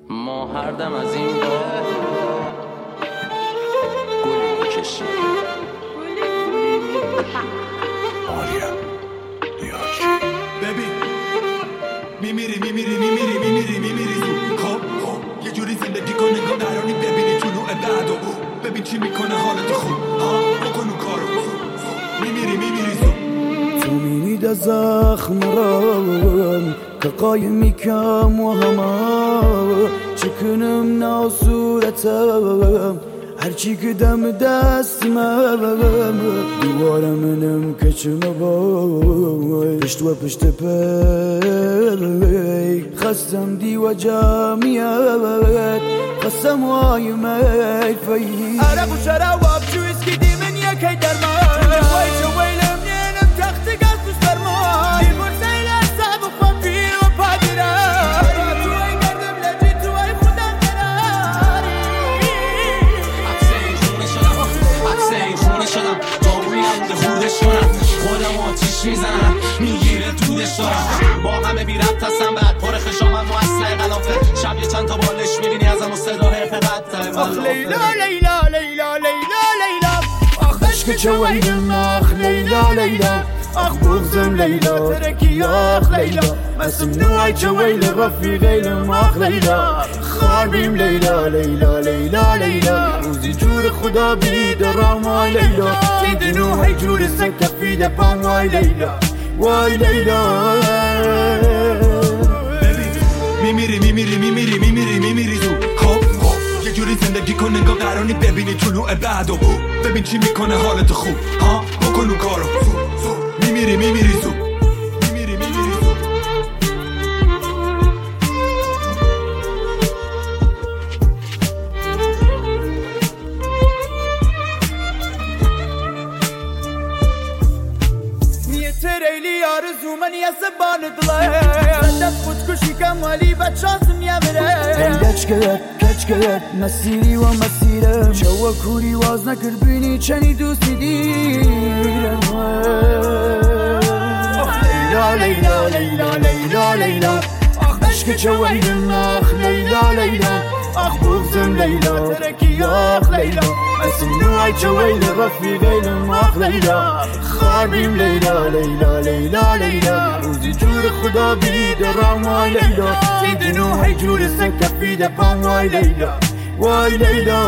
ما هر دم از این با گلی میکشیم. آریا نیاکی ببین میمیری زود. خب یه جوری زندگی کن نگاه درانی ببینی طلوع بعدو ببین چی میکنه حالت خوب بکن اون کارو. میمیری زود. تو میدید زخم رام که قایمی کم و همه چکنم نا صورتم هرچی که دم دستمم دوباره منم کچم بای پشت و پشت پی خستم دی و جمعیت خستم وای میفی عرب و شراب جو اسکی دی من یکی درمان وای جو ویلم نینم تخت گاز دوست درمان دی برسه لحظه بخوام پیر و پادرم تو ای گردم لجی تو ای خودم قراری خونه شدم دارویم ده خوردش کنم خودم آتیش میزنم میگیره دودش دارم با همه بی ربط هستم بعد پر خشامم و اصله غلافه شب یه چند تا بالش میبینی ازم و صدا حقیقت آخ لیلا لیلا لیلا لیلا لیلا آخ عشق چویدم آخ لیلا لیلا آخ بغزم لیلا ترکی آخ لیلا مسم نوعی چویل رفیقیلم آخ لیلا خاربیم لیلا لیلا لیلا لیلا روزی جور خدا بیدرام وای لیلا تیدنو هی جور سکفی دپام وای لیلا وای لیلا میمیری زود. خب یه جوری زندگی کن نگاه قرانی ببینی طلوع بعدو ببین چی میکنه حالت خوب بکن اون کارو. میمیری زود. تریلی آرزو من یه زبان دلم صدق خودکشی کمالی بد شانسم یه بره کچ کرد مسیری و مسیرم شو کوری واز نکرد بینی چنی دوستی دیرم آخ لیلا لیلا لیلا لیلا لیلا آخ عشق چویدم آخ لیلا لیلا آخ بغزم لیلا ترکی آخ لیلا اسم نوعی چویل رفیقیلم آخ لیلا خاربیم لیلا لیلا لیلا لیلا روزی جور خدا بیدرام وای لیلا تیدنو هی جور سکفی دپام وای لیلا وای لیلا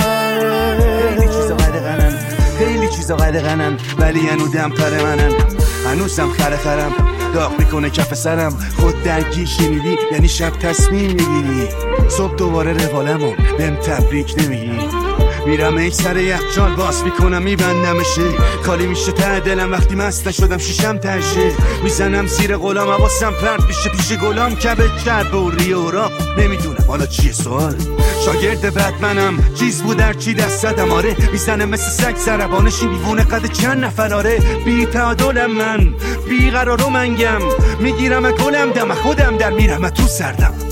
خیلی چیزا قلقنن ولی هنو دمتر منن هنوزم خرم داغ میکنه کف سرم خود درگیر شنیدی یعنی شب تصمیم میگیری صبح دوباره روالمو بهم تبریک نمیگی میرم ای سر یخچال باز میکنم میبندمشه خالی میشه ته دلم وقتی مست نشدم شیشم تشه میزنم زیر غلام حواسم پرت میشه پیش گلام کبد کرد بوری اوراق نمیدونم حالا چیه سوال شاگرد بتمنم چیز بود در چی دست زدم آره میزنم مثل سگ زربانشی دیوونه قد چند نفر آره بی تعادلم من بی قرار و منگم میگیرم گلم دم خودم در میرم تو سردم